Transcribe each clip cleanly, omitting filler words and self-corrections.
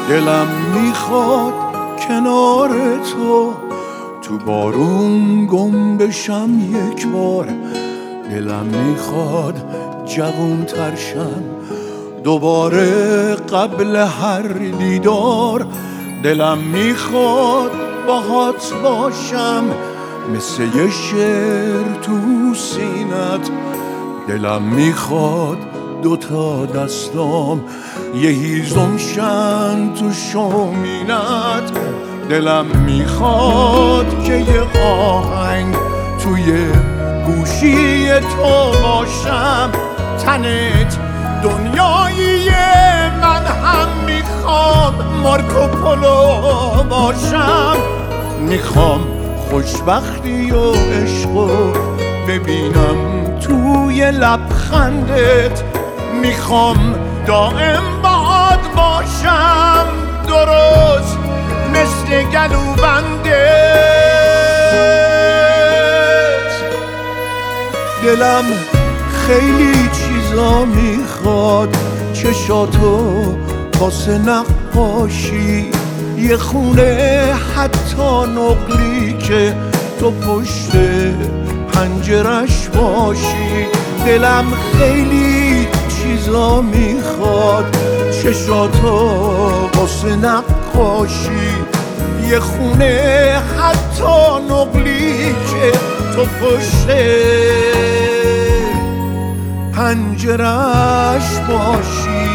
دلم میخواد کنار تو بارون گم بشم یک بار. دلم میخواد جوون ترشم دوباره قبل هر دیدار. دلم میخواد باهات باشم مثل یه شعر تو سینت. دلم میخواد دوتا دستام یه هیزم شن تو شومینت. دلم میخواد که یه آهنگ توی گوشی تو باشم. تنت دنیایی من هم میخوام مارکوپولو باشم. میخوام خوشبختی و عشقو ببینم توی لبخندت. میخوام دائم باهات باشم درست مثل گلوبندت. دلم خیلی چیزا میخواد چشاتو واسه نقاشی. یه خونه حتی نقلی که تو پشت پنجرش باشی. دلم خیلی چیزا میخواد چشاتو واسه نقاشی. یه خونه حتی نقلی که تو پشت پنجرش باشی.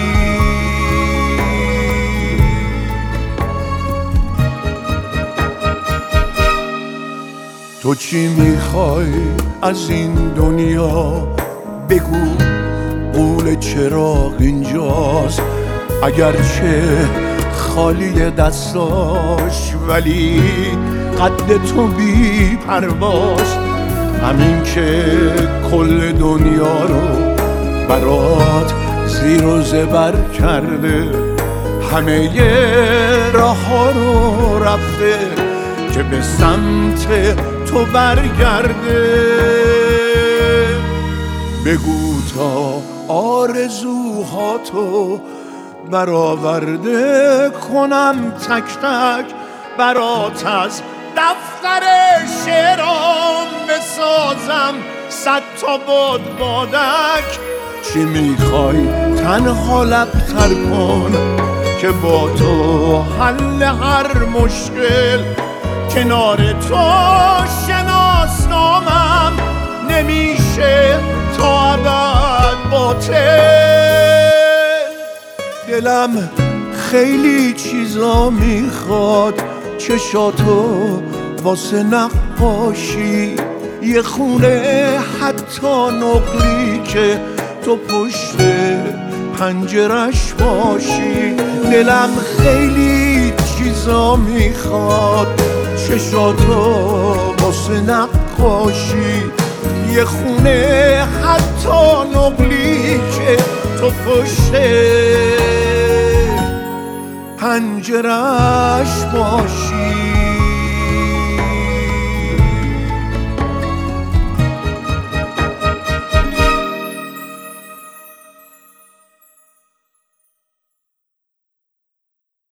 تو چی میخوای از این دنیا؟ بگو قول چراغ اینجاست. اگرچه خالی دستاش ولی قد تو بی پرواز. همین که کل دنیا رو برات زیر و زبر کرده. همه راه ها رو رفته که به سمت تو برگرده. بگو تا آرزوهاتو برآورده کنم تک تک برات. از دفتر شعرام بسازم 100 تا بادک. چی میخوای تنها لبتر کن که با تو حل هر مشکل. کنار تو شناسنامم نمیشه تا ابد باطل. دلم خیلی چیزا میخواد چشاتو واسه نقاشی. یه خونه حتی نقلی که تو پشت پنجرش باشی. دلم خیلی چیزا میخواد چشاتو واسه نقاشی. یه خونه حتی نقلی که تو پشت پنجرش باشی.